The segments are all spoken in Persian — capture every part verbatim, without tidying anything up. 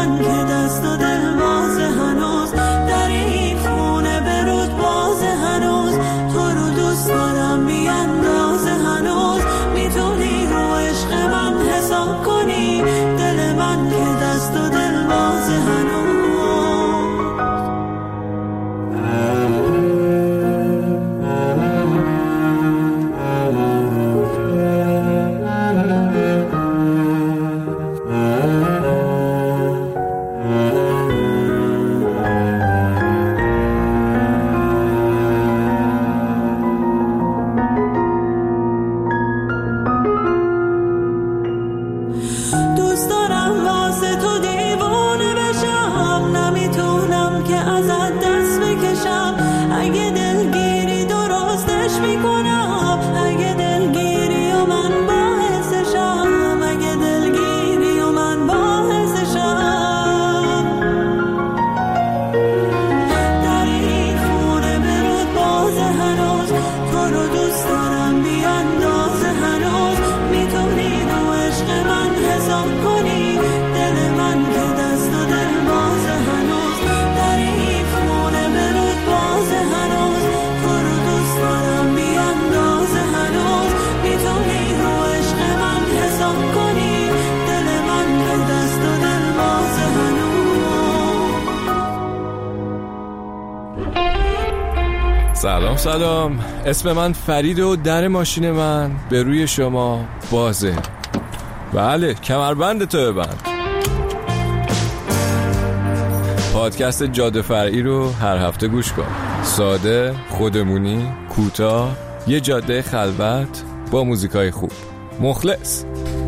من که دست و دل باز هنوز، در این خونه برود باز هنوز، تو رو دوست دارم بی اندازه هنوز، میتونی رو عشق من حساب کنی، دل من که دست و دل باز هنوز. سلام سلام، اسم من فرید و در ماشین من به روی شما بازه. بله، کمربند تو ببند. پادکست جاده فرعی رو هر هفته گوش کن. ساده، خودمونی، کوتاه، یه جاده خلوت با موزیکای خوب. مخلص.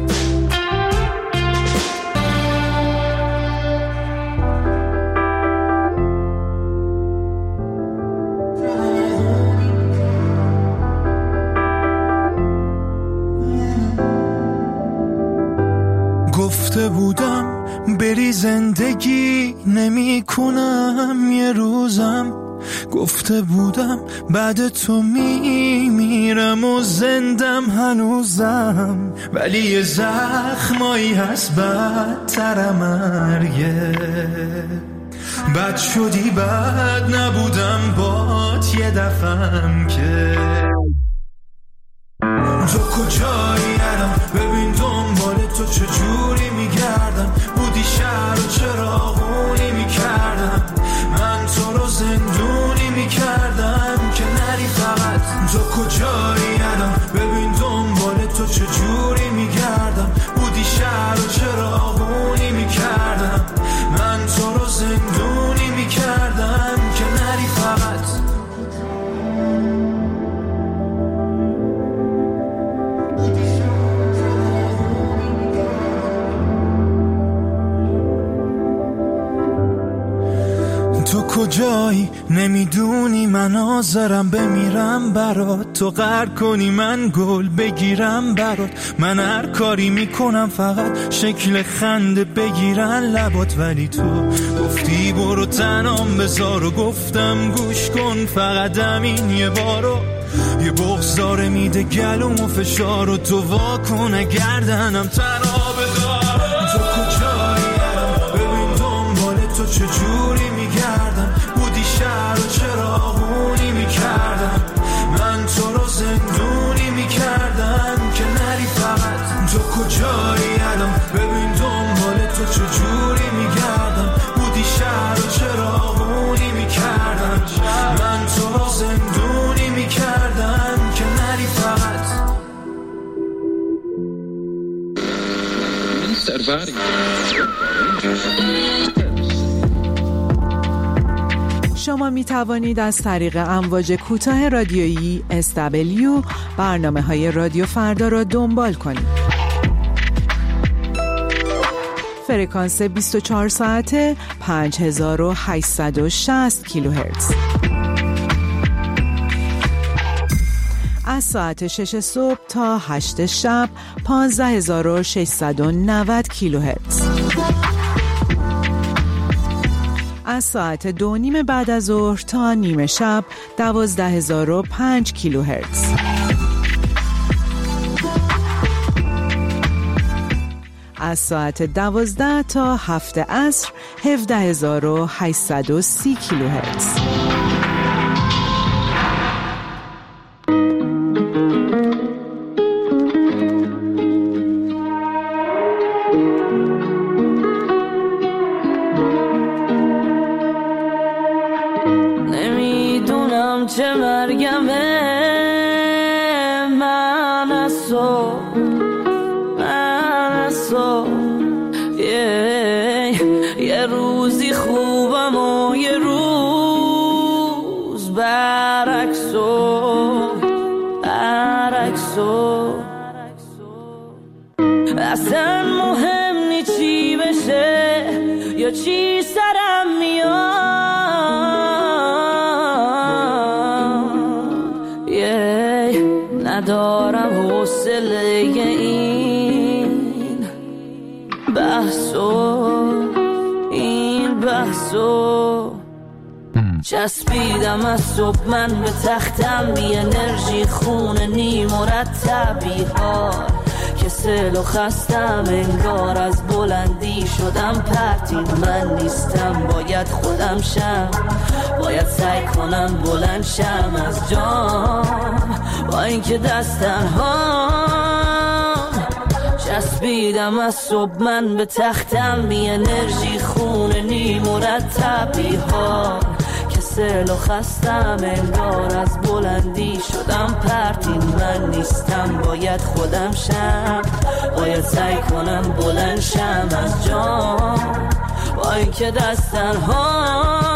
گفته بودم بری زندگی نمی کنم یه روزم، گفته بودم بعد تو می میرم و زندم هنوزم، ولی یه زخمایی هست بدتر مرگه، بد شدی بد نبودم بات یه دفعم که تو کجایی الان، ببین دنبال تو چجوری میگردم، بودی شهر و چراغونی میکردم، من تو رو زندونی میکردم که نری فقط. تو کجایی الان، ببین دنبال تو چجوری میگردم، بودی شهر و چراغونی میکردم، من تو رو زندونی میکردم که نری فقط. تو کجایی نمیدونی من حاضرم بمیرم برات، تو قهر کنی من گل بگیرم برات، من هر کاری میکنم فقط شکل خنده بگیرن لبات، ولی تو گفتی برو تنام بذار و گفتم گوش کن فقط همین یه بارو، یه بغض داره میده گلوم و فشار و تو واکنه گردنم تنها بذار. تو کجایی الان، ببین دنبال تو چجوری میگردم، بودی شهر و چراغونی میکردم، من تو رو زندونی میکردم که نری فقط. تو کجایی الان، ببین دنبال تو چجوری میگردم، بودی شهر و چراغونی میکردم، من تو رو زندونی میکردم که نری فقط. شما می توانید از طریق امواج کوتاه رادیویی اس دبلیو برنامه های رادیو فردا را دنبال کنید. فرکانس بیست و چهار ساعته پنج هزار و هشتصد و شصت کیلوهرتز. از ساعت شش صبح تا هشت شب پانزده هزار و ششصد و نود کیلوهرتز. از ساعت دو نیم بعد از ظهر تا نیمه شب دوازده هزار و پنج کیلوهرتز. از ساعت دوازده تا هفت عصر هفده هزار و هشتصد و سی کیلوهرتز. نمیدونم چه مرگمه، من از تو من از تو yeah. یه روزی خوبم و یه روز برعکسو برعکسو اصلا مهم نی چی بشه یا چی سرم میاد yeah. ندارم حوصله این بحثو این بحثو چسبیدم از صبح من به تختم، بی انرژی خونه نی مرتبی ها کسل و خستم انگار از بلندی شدم پرتین من نیستم، باید خودم شم، باید سعی کنم بلند شم از جام با اینکه دستن هم چسبیدم از صبح من به تختم، بی انرژی خونه نی مرتبی ها کسل و خستم انگار از بلندی شدم پرتین من نیستم، باید خودم شم، باید سعی کنم بلند شم از جام با اینکه دستن هم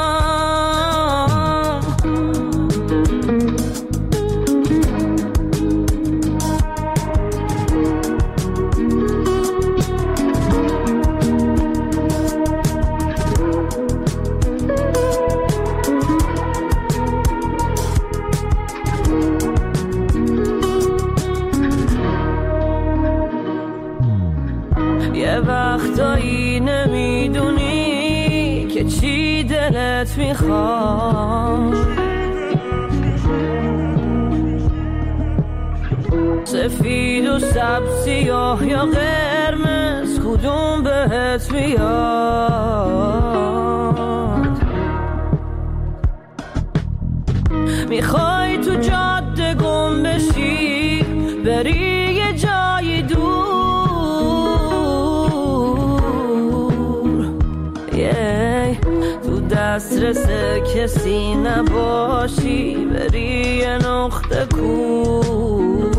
یه وقتایی نمیدونی که چی دلت میخواد، سفید و سبز سیاه یا قرمز کدوم بهت میاد، میخوای تو جاده گم بشی بری یه جای دور تو دسترس کسی نباشی بری یه نقطه کور،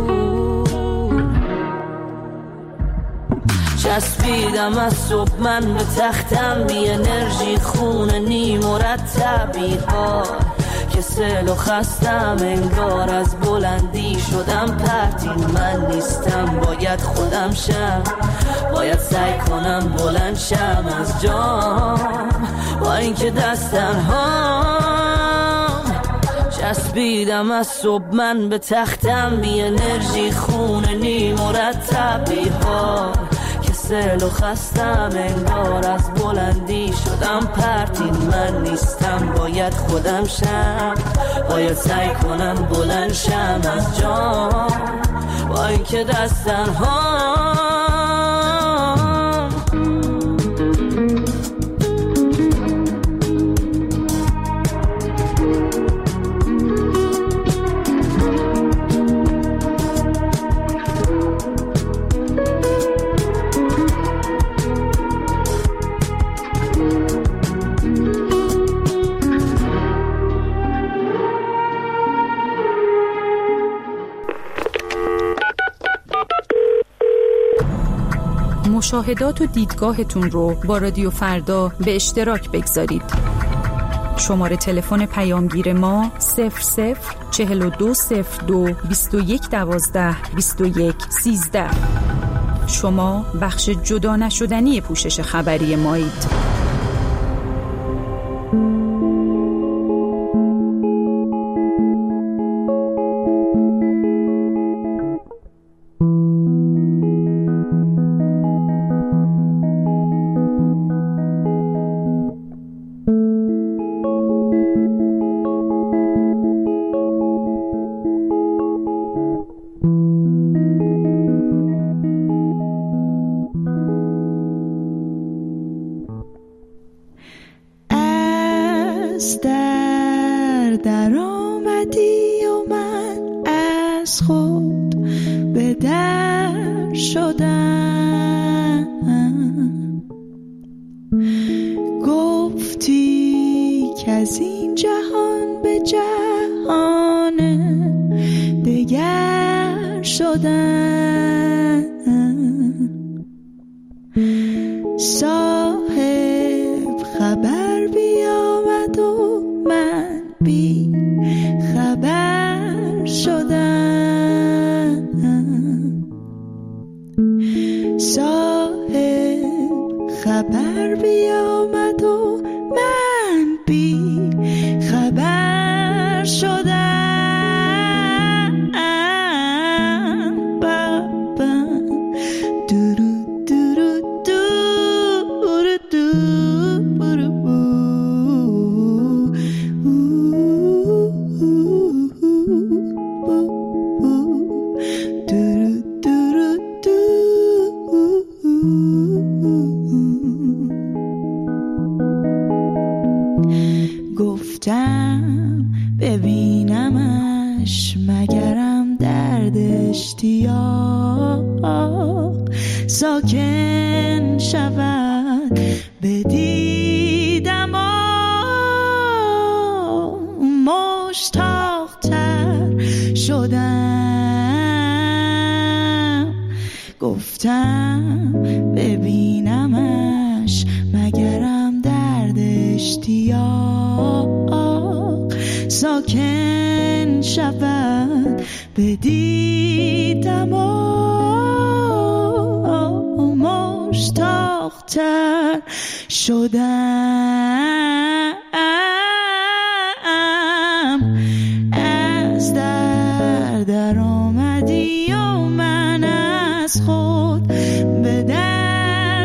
چسبیدم از صبح من به تختم، بی انرژی خونه نی مرتبی ها کسل و خستم انگار از بلندی شدم پرتین من نیستم، باید خودم شم، باید سعی کنم بلند شم از جام با اینکه دستن هم چسبیدم از صبح من به تختم، بی انرژی خونه نی مرتبی ها کسل و خستم انگار از بلندی شدم پرتین من نیستم، باید خودم شم، باید سعی کنم بلند شم از جام با اینکه دستن هم مشاهدات و دیدگاهتون رو با رادیو فردا به اشتراک بگذارید. شماره تلفن پیامگیر ما صفر صفر چهل و دو صفر دو بیست و یک دوازده بیست و یک سیزده. شما بخش جدا نشدنی پوشش خبری مایید. از در در آمدی و من از خود به در شدم. گفتی که از این جهان به جهان دگر شدم. صاحب خبر بیامد و من بی خبر شدم. صاحب خبر بیامد و من بی خبر شدم. گفتم ببینمش مگرم درد اشتیاق ساکن شود به دیدم. مشتاق‌تر شدم. گفتم ببینمش مگرم درد اشتیاق ساکن شود به دیدم. مشتاق‌تر شدم. از در در آمدی و من از خود به در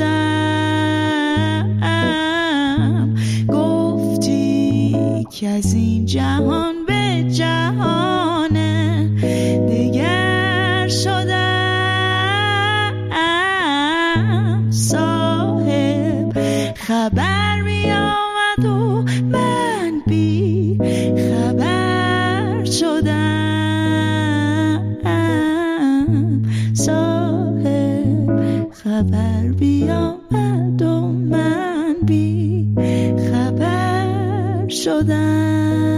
شدم. گفتی که از این جهان به جهان دگر شدم. صاحب خبر می آمد و من بی خبر شدم. صاحب خبر بیامد و من بی خبر شدم.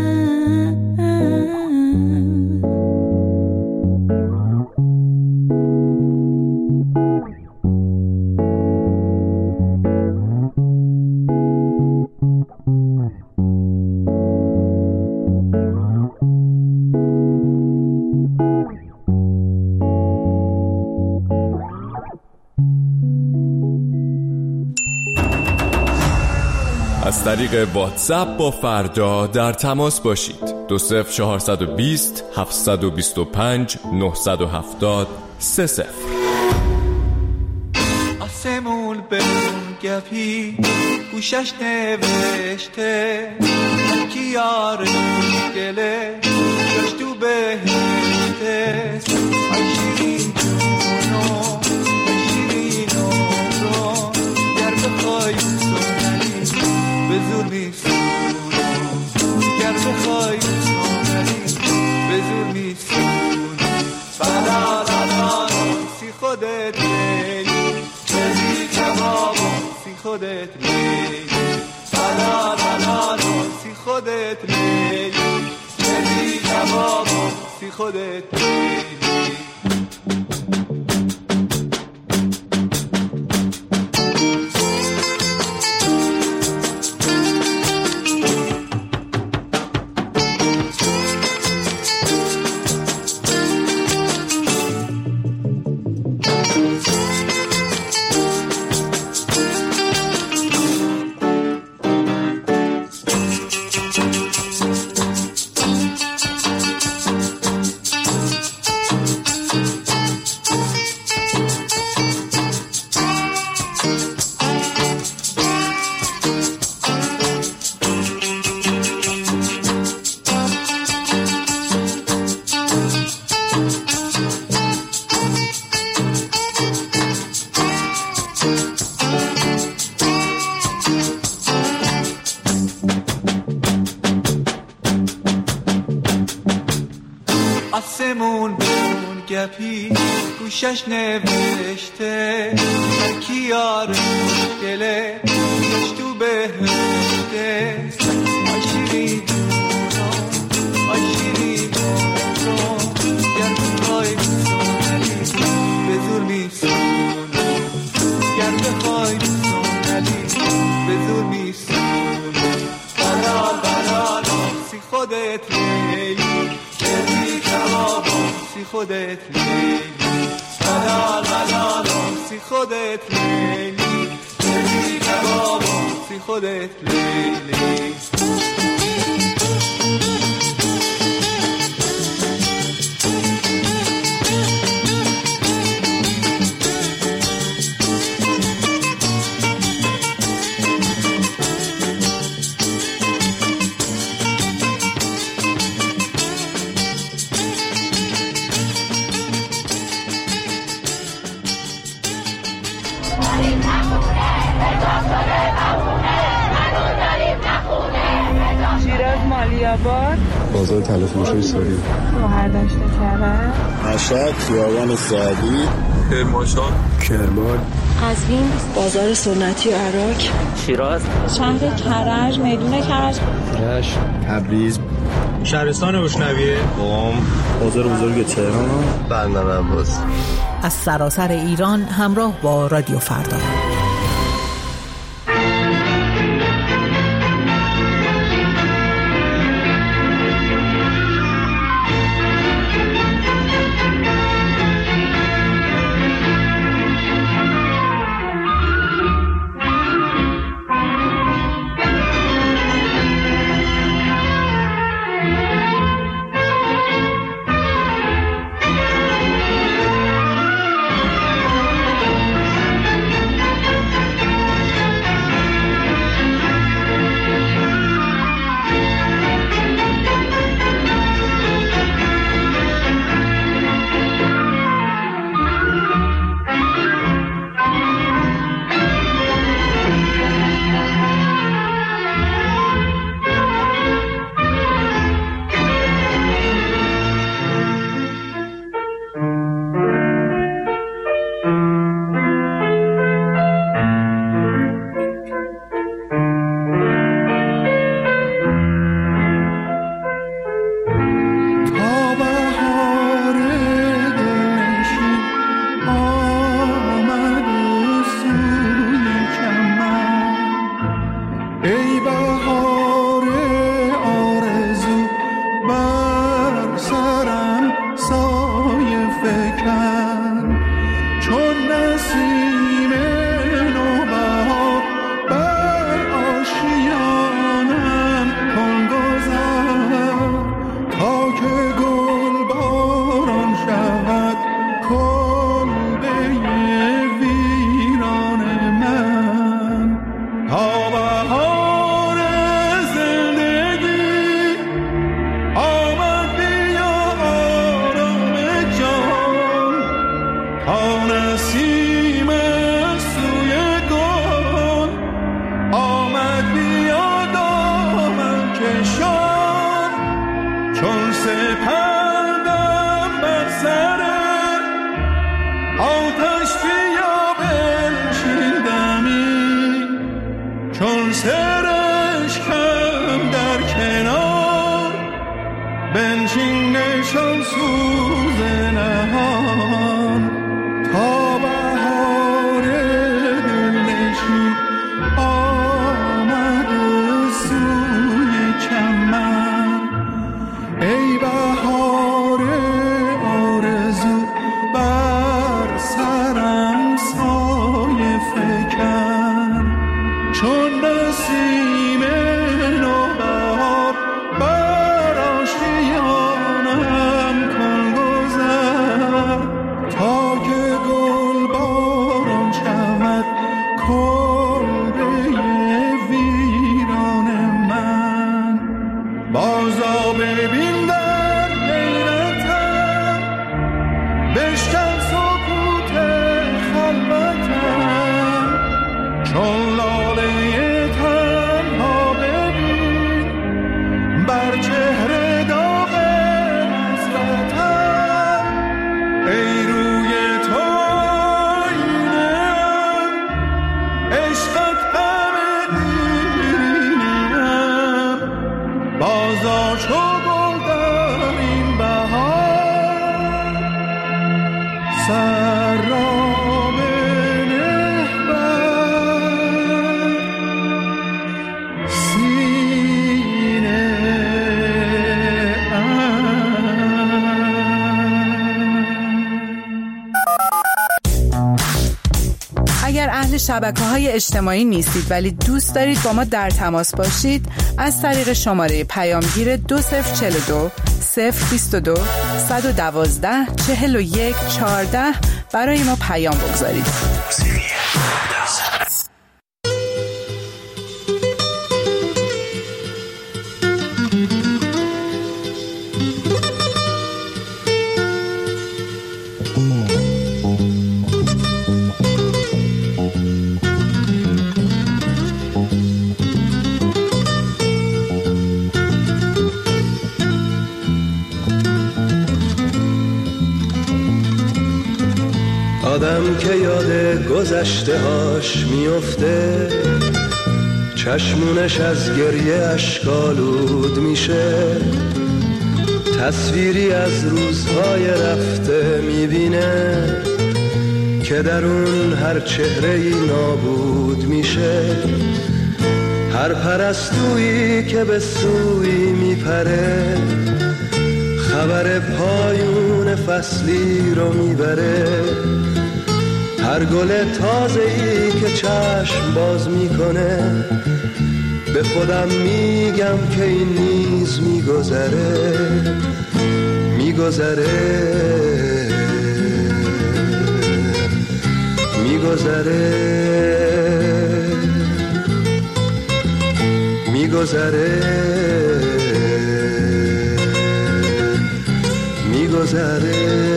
از طریق واتساپ با فردا در تماس باشید. دو صفر چهارصد و بیست هفتصد و بیست و پنج نهصد و هفتاد سه صفر. آسمون بمون گپی گوشش نوشته کی یار گله جاش تو بهشته. عشقین جونو عشقین عمرو گر بخوای سونری به زور میسونو. گر بخوای سونری به زور میسونو. بلا لا سی خودت میلی بدی کبابو سی خودت میلی. بلا لا سی خودت میلی بدی کبابو سی خودت میلی. چپی گوشش نوشته هر کی یار دله گوش تو بهشته آی شیرین آی شیرین گر بخوای سونلی به زور میسونی گر بخوای سونلی به زور میسونی بلال بلال سی خودت لیلی بردی کباب سی خودت لیلی بلال بلال سی خودت لیلی بردی کباب سی خودت لیلی بازار تلفروشی ساری گوهر داشته کرد مشهد خیابان سعدی کرمانشاه کرمان قزوین بازار سنتی و عراق شیراز شهر کرج میدون کرج رشت تبریز شهرستان روشنویه قم بازار بزرگ تهران بندر عباس از سراسر ایران همراه با رادیو فردا. بر آشیانم کن گذر شبکه‌های اجتماعی نیستید ولی دوست دارید با ما در تماس باشید، از طریق شماره پیامگیر دو صفر چهل و دو صفر بیست و دو صد و دوازده چهل و یک چهارده برای ما پیام بگذارید. آدم که یاد گذشته هاش میفته، چشمونش از گریه اشکالود میشه، تصویری از روزهای رفته میبینه که در اون هر چهره‌ای نابود میشه. هر پرستویی که به سوی میپره، خبر پایون فصلی رو میبره. هر گل تازه‌ای که چشم باز میکنه، به خودم میگم که این نیز میگذره میگذره میگذره میگذره میگذره.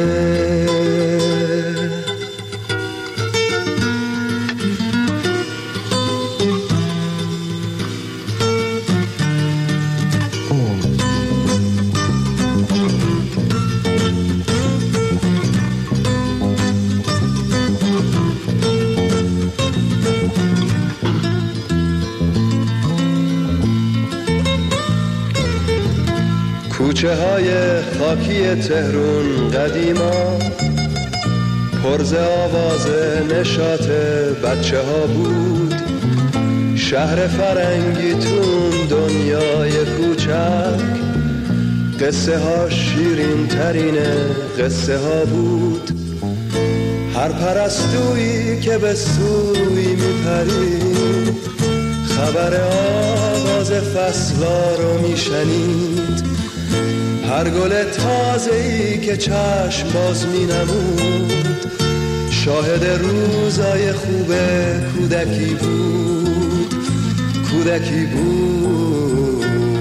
کوچه های خاکی تهرون قدیما پرز آواز نشاط بچه ها بود. شهر فرنگی تون دنیای کوچک، قصه ها شیرین ترین قصه ها بود. هر پرستویی که به سوی میپرید، خبر آواز فصلا رو میشنید. هر گل تازه‌ای که چشم باز می‌نمود، شاهد روزای خوب کودکی بود کودکی بود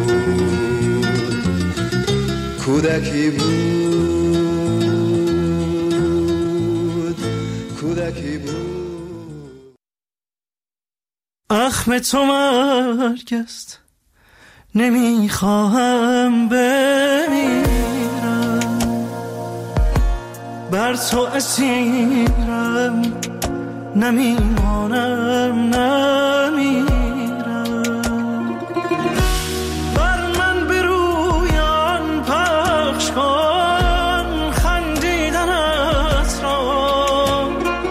کودکی بود کودکی بود. اخم تو مرگ است، نمیخواهم بمیرم، بر تو اسیرم، نمیمانم نمیرم. بر من برویان پخش کن خندیدنت را،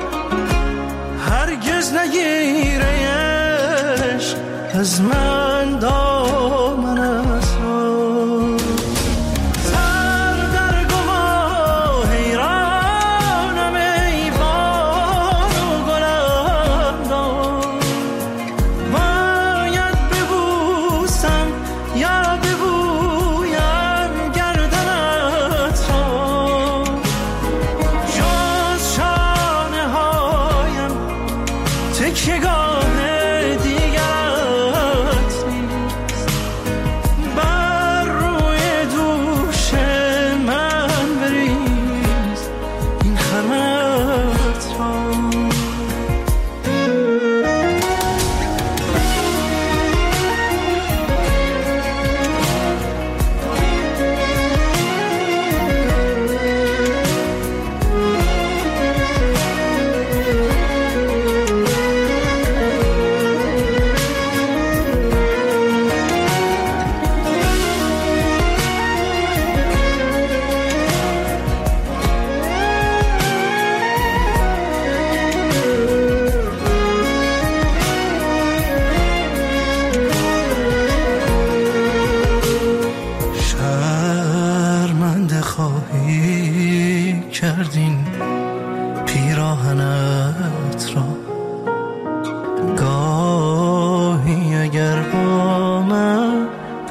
هرگز نگیره عشق از من دامن است. سر در گما حیرانم ای بار و گلم دار، باید ببوسم یا ببویم گردنت را. جز شانه هایم تکیه‌گاه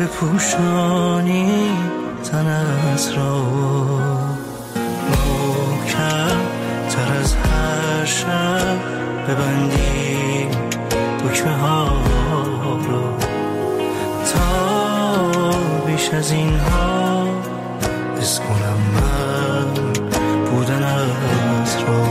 بپوشانی تنت را، محکم تر از هر شب ببندی دکمه ها را، تا بیش از این ها حس کنم من بودنت را.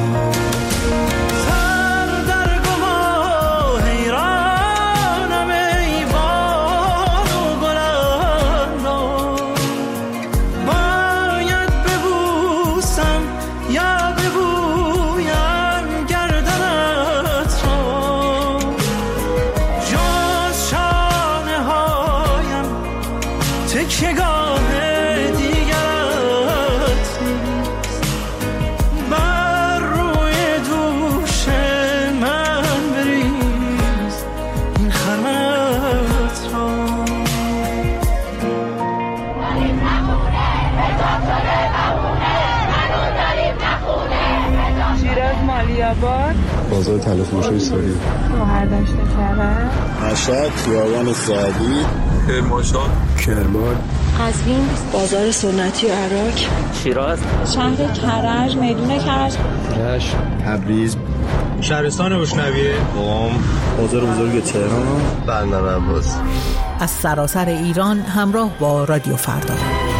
بازار تله فروشی سوری، بهرداشت کرد، مشهد، خیابان سعدی، کرمانشاه، کرمان، قزوین، بازار سنتی و عراق، شیراز، شهر کرج، میدون کرج، رشت، تبریز، شهرستان بوشنویه، قم، بازار بزرگ تهران، بندر عباس. از سراسر ایران همراه با رادیو فردا.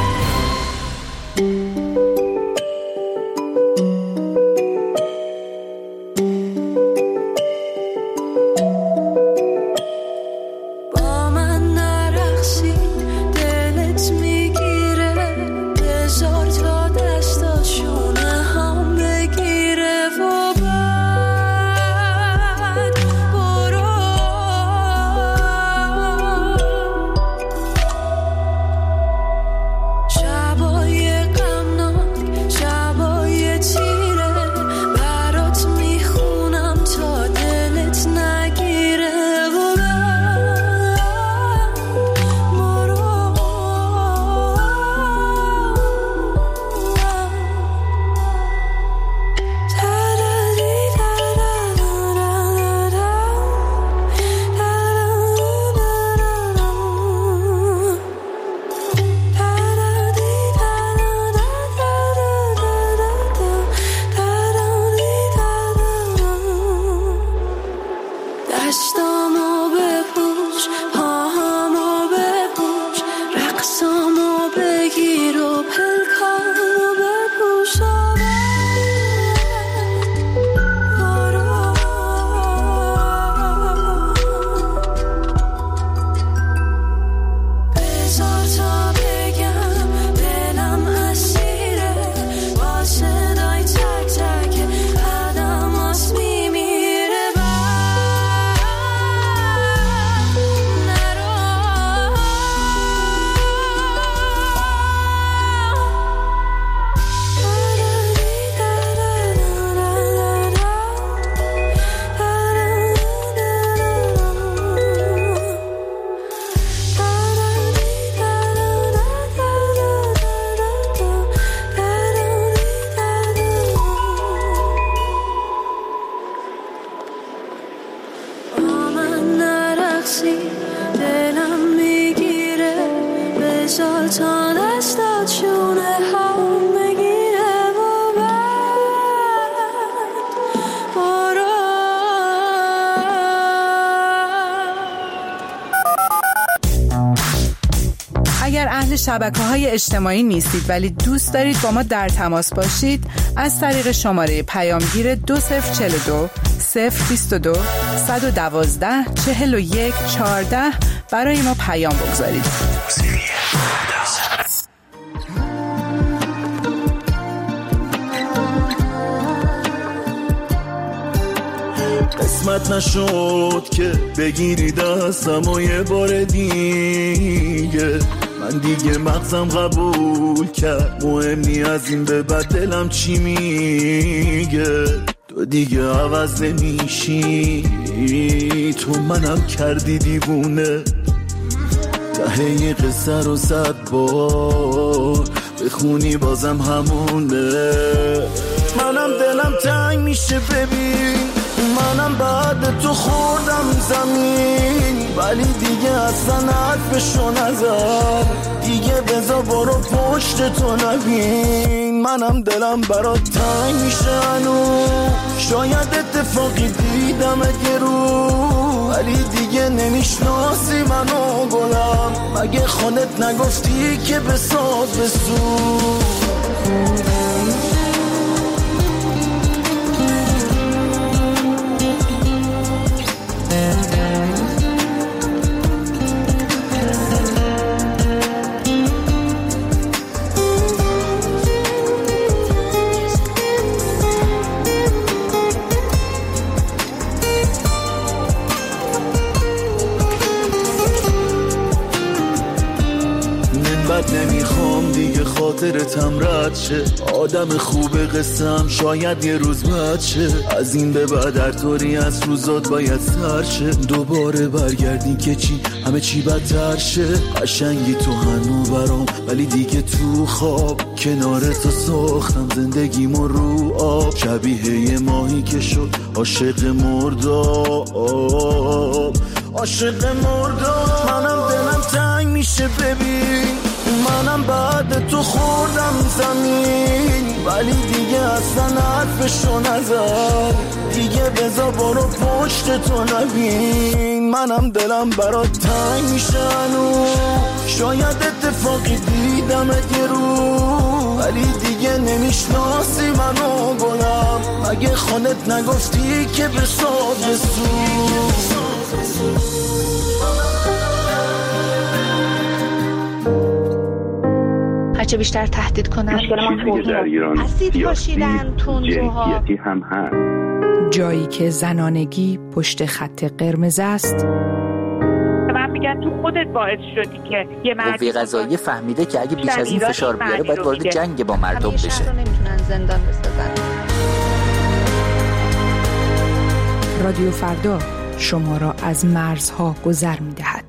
اگر اهل شبکه‌های اجتماعی نیستید ولی دوست دارید با ما در تماس باشید، از طریق شماره پیامگیر دو صفر چهل و دو صفر بیست و دو صد و دوازده چهل و یک چهارده برای ما پیام بگذارید. قسمت نشد که بگیری دستم و یه بار دیگه، من دیگه مغزم قبول کرد مهم نی از این به بعد دلم چی میگه. تو دیگه عوض نمیشی، تو منم کردی دیوونه، ته یه قصه رو صد بار بخونی بازم همونه. منم دلم تنگ میشه ببین، منم بعد تو خوردم زمین، ولی دیگه اصلا حرفشو نزن. دیگه بذار برو پشت تو نبین، منم دلم برات تنگ میشه هنوز. شاید اتفاقی دیدم یه رو، ولی دیگه نمیشناسی منو گلم. مگه خودت نگفتی که بساز بسوز؟ بد نمیخوام دیگه خاطرتم رد شه، آدم خوب قسم شاید یه روز بد شه. از این به بعد هر طوری از روزات باید سر شه، دوباره برگردین که چی همه چی بدتر شه. قشنگی تو هنو برام ولی دیگه تو خواب، کنار تو ساختم زندگیمو رو آب. شبیه یه ماهی که شد عاشق مرداب، عاشق مرداب. منم دلم تنگ میشه ببین، منم بعد تو خوردم زمین، ولی دیگه اصلا حرفشو نزن. دیگه بذار برو پشت تو نبین، منم دلم برات تنگ میشه هنوز. شاید اتفاقی دیدم یه رو، ولی دیگه نمیشناسی منو گلم. مگه خودت نگفتی که بساز بسوز؟ هرچه بیشتر تهدید کنن چیزی که در ایران اسید پاشیدن، تندروها هم هست. جایی که زنانگی پشت خط قرمز است. من میگم تو خودت باعث شدی که یه مردی قوه قضاییه فهمیده که اگه بیش از این فشار بیاره باید وارد جنگ با مردم بشه. همیشه نمیتونن زندان بسازن. رادیو فردا شما را از مرزها گذر می‌دهد.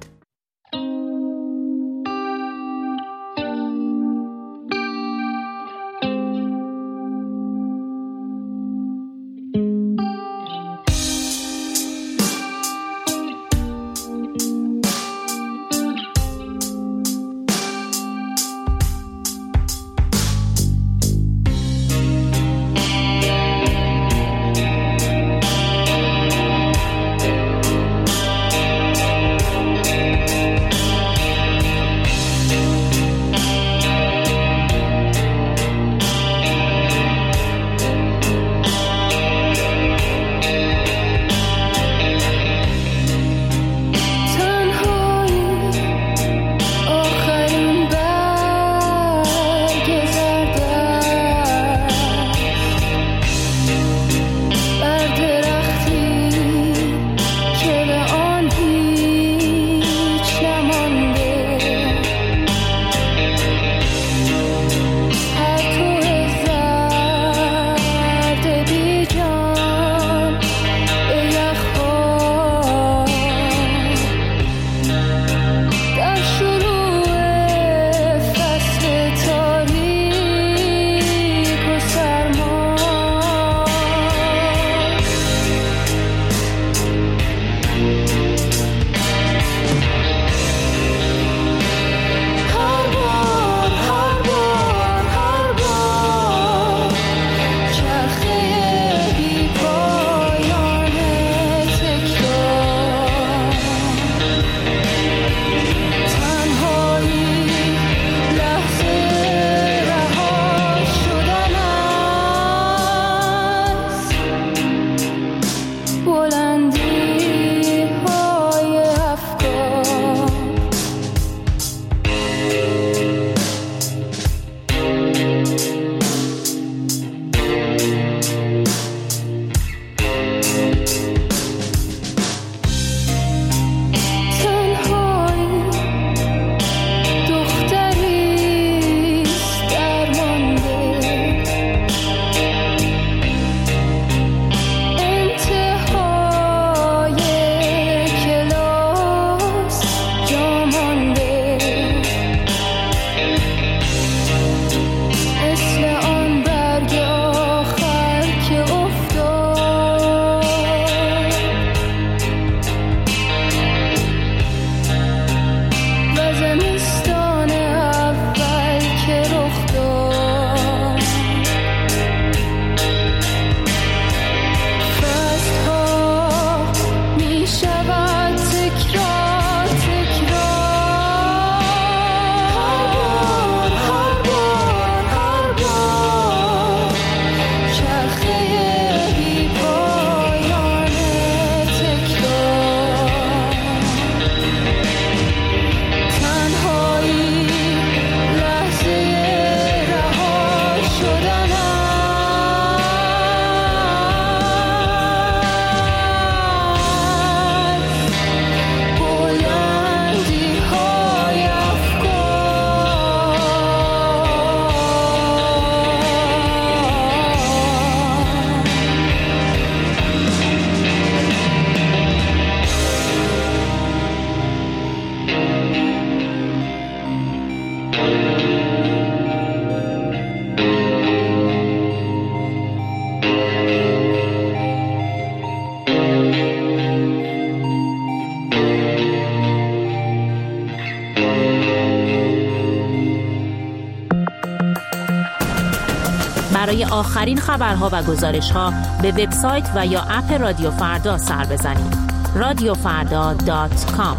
برای آخرین خبرها و گزارش‌ها به وبسایت و یا اپ رادیو فردا سر بزنید. رادیو فردا دات کام.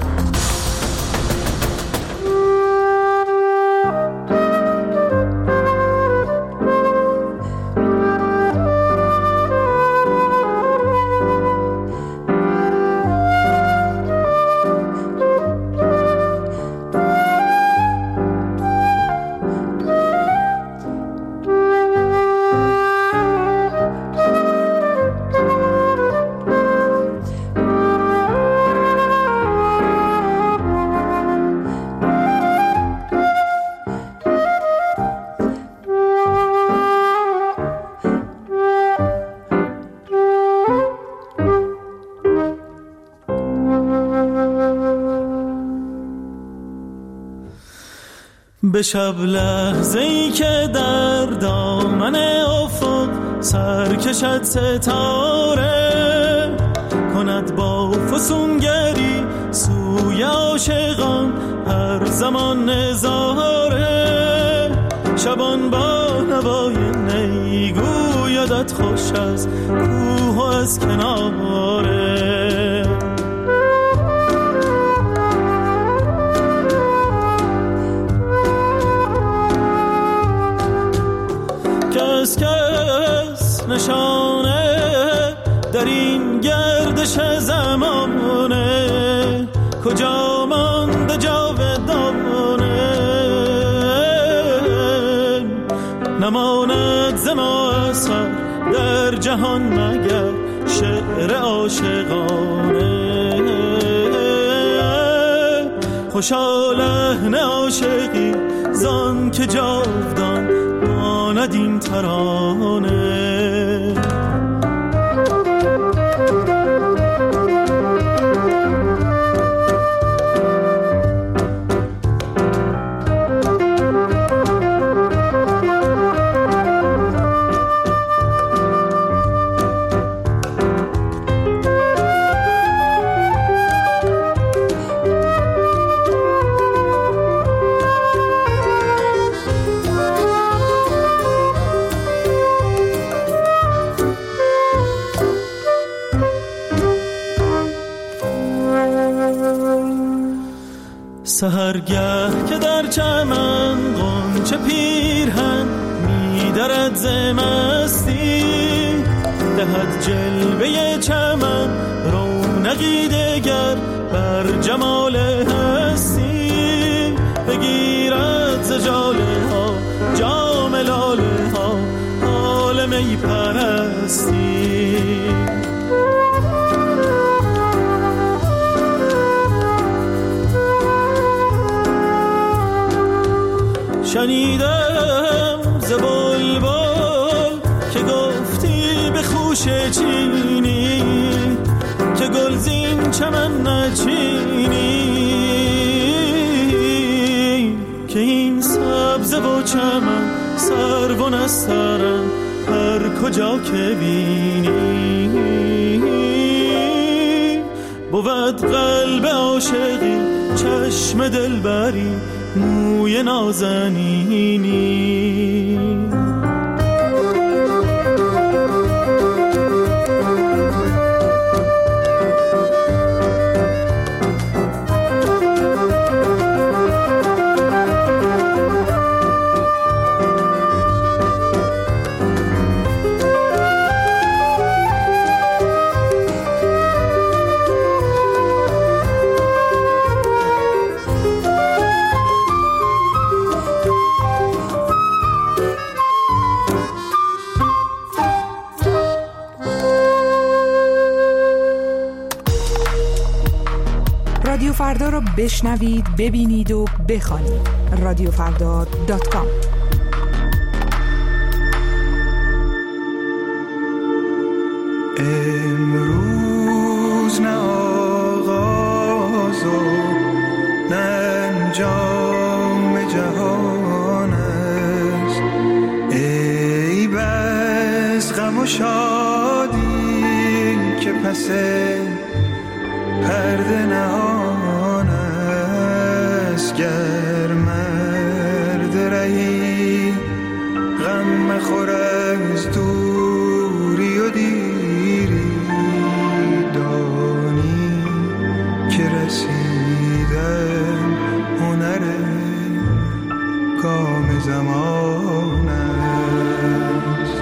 به شب لحظه ای که در دامن افق سر کشد ستاره، کند با فسونگری سوی عاشقان هر زمان نظاره. شبان با نوای نی گویدت خوش از کوه و از کناره. کس کس نشانه در این گردش زمانه، کجا مانده جاودانه. نماند ز ما اثر در جهان مگر شعر عاشقانه. خوشا لحن عاشقی زان که جاودان ماند این ترانه. سحرگه که در چمن غنچه پیرهن می‌درد ز مستی، دهد جلوه چمن رونقی دگر بر جمال هستی. بگیرد ز جاله ها جام لاله ها حال می پرستی. شنیدم ز بلبل که گفتی به خوش چینی، که گلزین چمن نچینی، که این سبز و چمن سرو و نسترن هر کجا که بینی. بود قلب عاشقی چشم دلبری موی نازنینی. رادیو فردا رو بشنوید، ببینید و بخوانید. رادیو فردا دات کام. امروز نه آغاز و نه انجام جهان است، ای بس غم و شادی که پس پرده نهان است. گر مرد رهی غم مخور از که رسیدم هنر گام زمان است.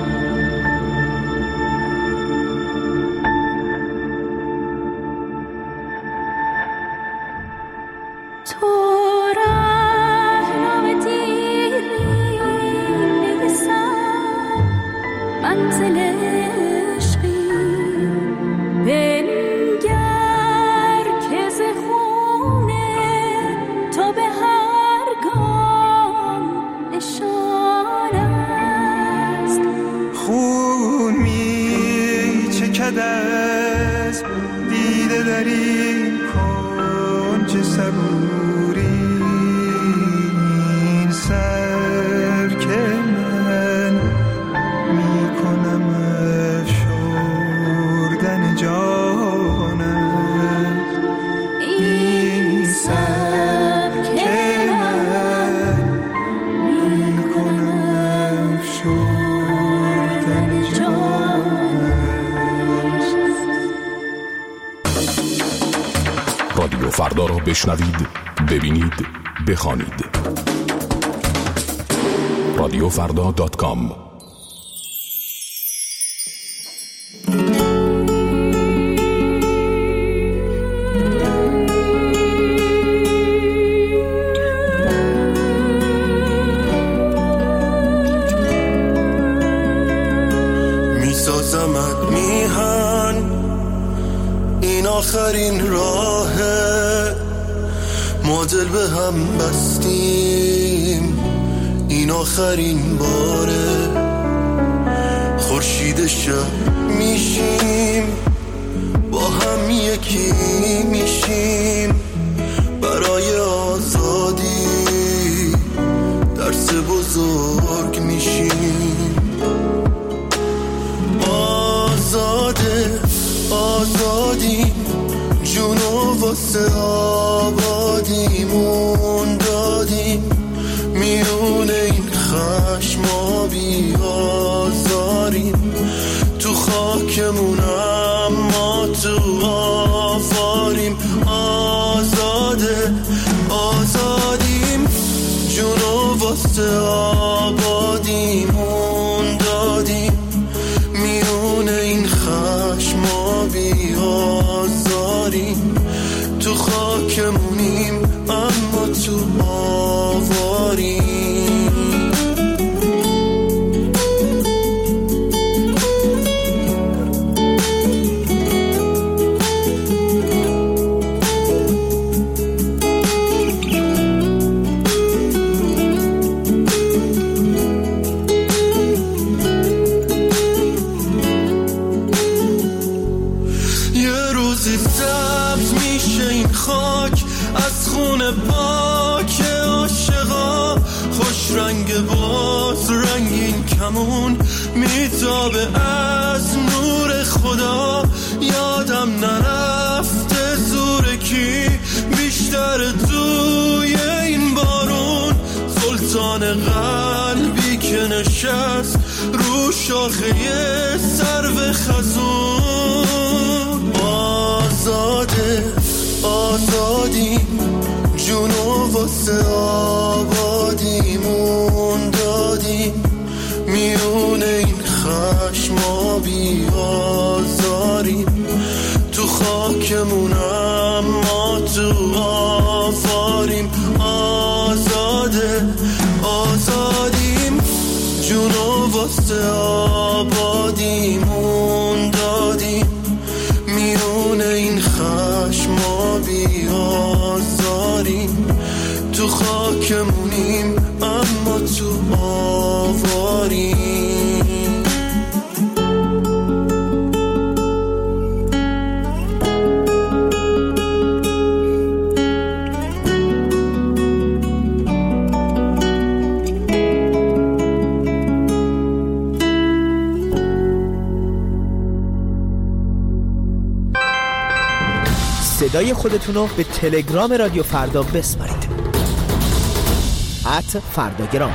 تو رهنام دیری نویسم منزل عشقی بنگر که ز خونه تو به هر گام نشان است. خون می چکد از دیده در این کنج صبوری، این سر که من می کنم افشردن جان است. این سر که من می کنم افشردن جان است. رادیو فردا را بشنوید، ببینید، بخوانید. رادیو فردا دات کام. میسازمت میهن، این آخرین راهه، ما دل به هم بستیم، این آخرین باره. خورشید شب میشیم، با هم یکی میشیم، برای آزادی درس بزرگ میشیم. آزاده آزادی جونو واسه آبادیمون دادیم، میون این خشما بیازاریم، تو خاکمون اما تو آفاریم. آزاده آزادیم جونو واسه آبادیمون دادیم، میون این خشما بیازاریم، تو خاکمونیم اما تو آواریم. باک عاشقا خوش رنگ باز رنگین کمون میتابه از نور خدا. یادم نرفته زور کی بیشتر توی این بارون، سلطان قلبی که نشست رو شاخه سرو خزون. آزاده آزادی جونو واسه آبادیمون دادیم، میون این خشما بیازاریم، تو خاکمون اما تو آفاریم. آزاده آزادیم جونو واسه آبادیمون دادیم، میون این خشما بیازاریم، تو خاکمونیم اما تو آواریم. صدای خودتونو به تلگرام رادیو فردا بسپارید. ات فرداگرام.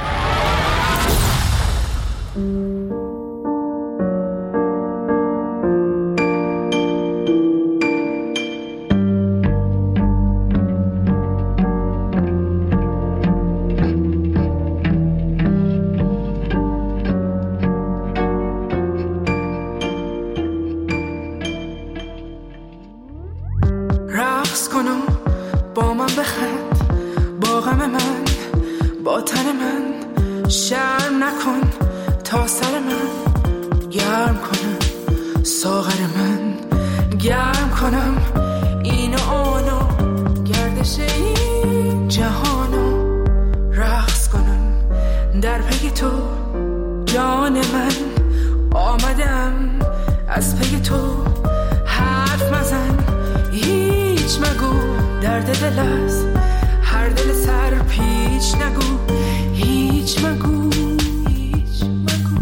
رقص کن و با من بخند، با غم من، با تن من، شرم نکن تا سر من گرم کنم، ساغر من گرم کنم این و آنو، گردش این جهانو، رقص کنم در پی تو جان من، آمدم از پی تو، حرف مزن هیچ مگو، درد دل از هر دل سر پیچ نگو، هیچ مگو هیچ مگو.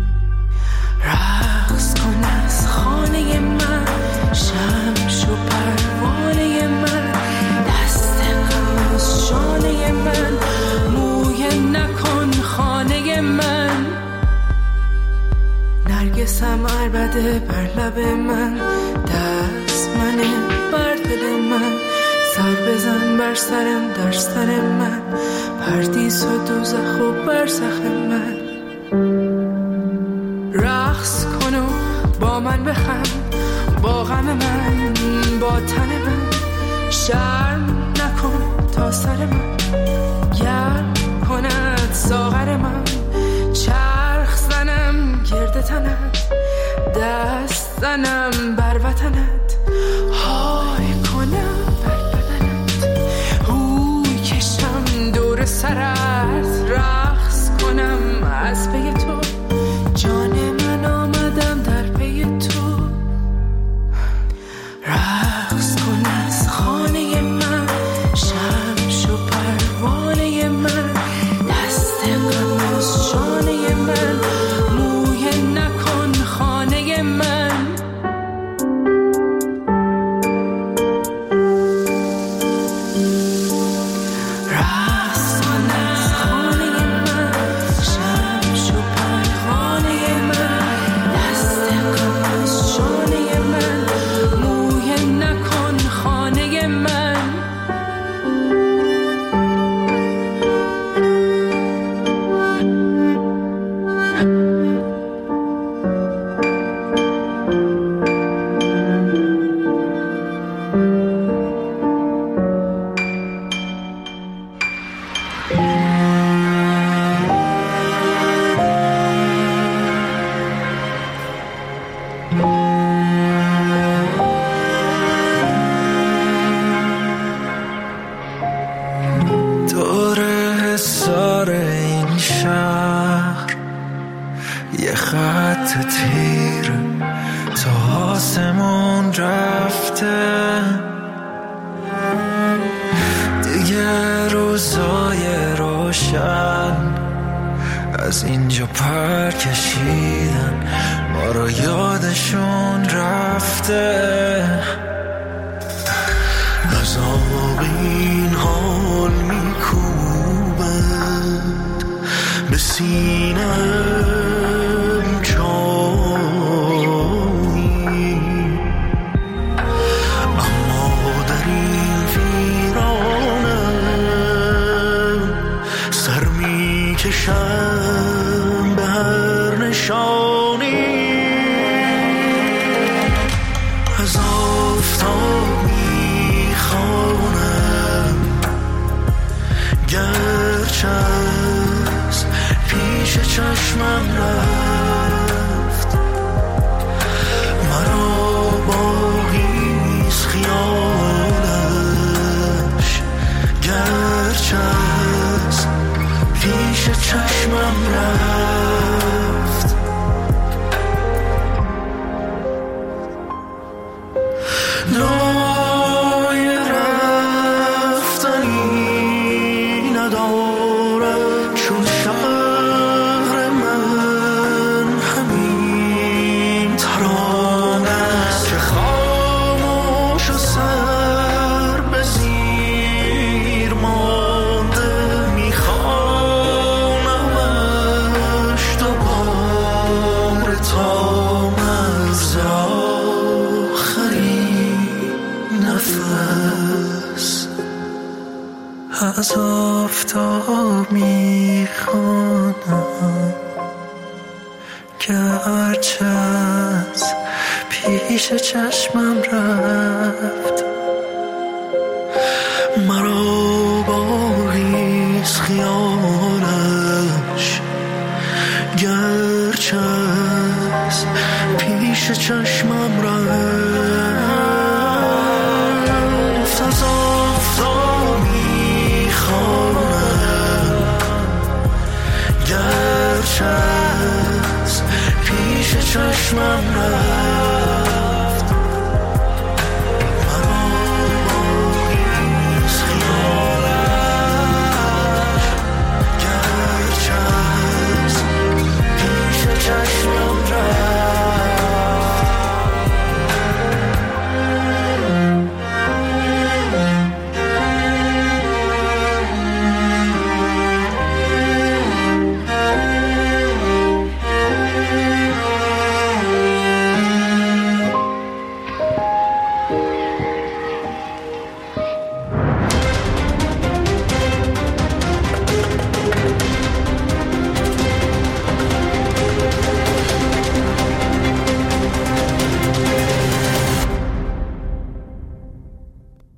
رقص کن از خانه من، شمس و پروانه من، دست غم از شانه من، موی نکن خانه من، نرگسم عربده بر لب من، دست منه بر دل من، سر بزن بر سرم در سر من، پردیس و دوزخ و برزخ من. رقص کن و با من بخند، با غم من، با تن من، شرم نکن تا سر من گرم کند ساغر من، چرخ زنم گرد تنت، دست زنم بر وطنت، های کنم بر بدنت، هوی کشم دور سرت، رقص کنم از پی تو، جان من آمدم در پی تو. رقص کن از خانه من، شمس و پروانه من، دست غم از شانه من، موی نکن خانه من. از اینجا پر کشیدن ما رو، یادشون رفته، عذاب این حال میکوبند به سینم جایی، اما در این ویرانم سر میکشم به هر نشانی، از آفتاب میخوانم گرچه از پیش چشمم رفت، مرا باقی نیست خیالش، گرچه از پیش چشمم رفت. رای رفتنی ندارد چون شهر من، همین ترانه است که خاموش و سر به زیر مانده، میخوانمش دوباره تا مرز نفس، از آفتاب میخوانم گرچه از پیش چشمم رفت، چشمم نه